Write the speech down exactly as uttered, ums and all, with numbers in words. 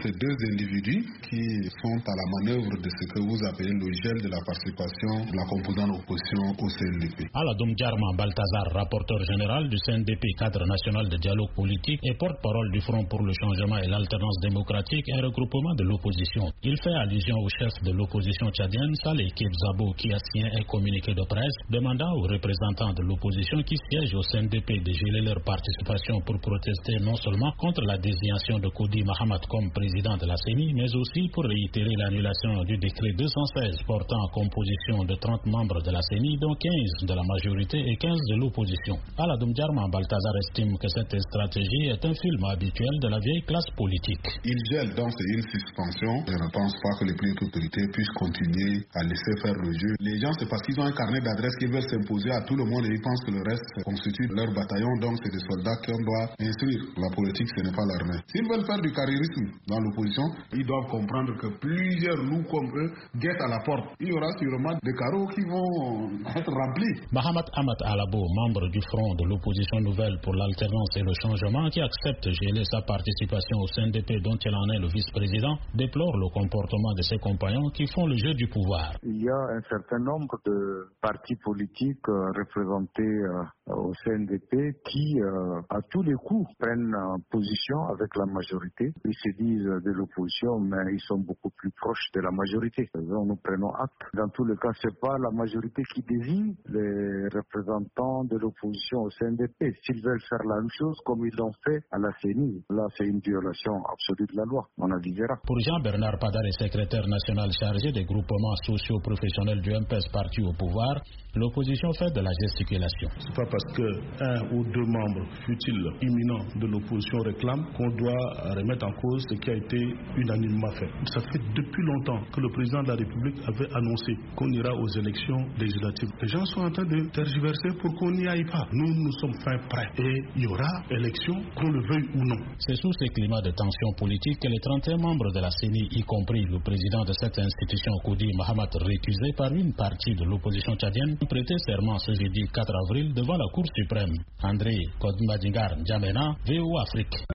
ces deux individus qui sont à la manœuvre de ce que vous appelez le gel de la participation de la composante opposition au C N D P. Aladoum Djarma Balthazar, rapporteur général du C N D P, cadre national de dialogue politique et porte-parole du Front pour le changement et l'alternance démocratique, un regroupement de l'opposition. Il fait allusion au chef de l'opposition tchadienne, Saleh Kebzabo, qui a signé un communiqué de presse demandant aux représentants de l'opposition qui siègent au C N D P de geler leur participation pour protester non seulement contre la désignation de Kodi Mahamat comme président de la C E N I, mais aussi pour réitérer l'annulation du décret deux cent seize portant en composition de trente membres de la C E N I, dont quinze de la majorité et quinze de l'opposition. Aladoum Djarma Balthazar estime que cette stratégie est un film habituel de la vieille classe politique. Il gèle donc c'est une suspension. Je ne pense pas que les plus hautes autorités puissent continuer à laisser faire le jeu. Les gens, c'est parce qu'ils ont un carnet d'adresses qu'ils veulent s'imposer à tout le monde et ils pensent que le reste constitue leur bataillon, donc c'est des soldats qu'on doit instruire. La politique, ce n'est pas l'armée. S'ils veulent faire du carriérisme dans l'opposition, ils doivent comprendre que plusieurs loups comme eux guettent à la porte. Il y aura sûrement des carreaux qui vont être remplis. Mahamat Amat Alabo, membre du Front de l'opposition nouvelle pour l'alternance et le changement, qui accepte de geler sa participation au C N D P dont il en est le vice-président, déplore le comportement de ses compagnons qui font le jeu du pouvoir. Il y a un certain nombre de partis politiques euh, représentés euh, au C N D P qui, euh, à tous les coups, prennent euh, position avec la majorité. Ils se disent de l'opposition, mais ils sont beaucoup plus proches de la majorité. Donc, nous prenons acte. Dans tous les cas, c'est pas la majorité qui désigne les représentants de l'opposition au C N D P. S'ils veulent faire la même chose comme ils l'ont fait à la C E N I, là, c'est une violation absolue de la loi. On avisera. Pour Jean-Bernard Padare, secrétaire national chargé des groupements socio-professionnels du M P S parti au pouvoir, l'opposition fait de la gesticulation. C'est pas parce que un ou deux membres, fut-il imminents de l'opposition, réclament qu'on doit remettre en cause ce qui a été unanimement fait. Ça fait depuis longtemps que le président de la République avait annoncé qu'on ira aux élections législatives. Les gens sont en train de tergiverser pour qu'on n'y aille pas. Nous, nous sommes fin prêts et il y aura élection, qu'on le veuille ou non. C'est sous ce climat de tension politique que les trente et un membres de la C E N I, y compris le président de cette institution, Kodi Mahamat, récusé par une partie de l'opposition tchadienne, prêté serment ce jeudi quatre avril devant la Cour suprême. André Kodmadingar Djamena, V O Afrique.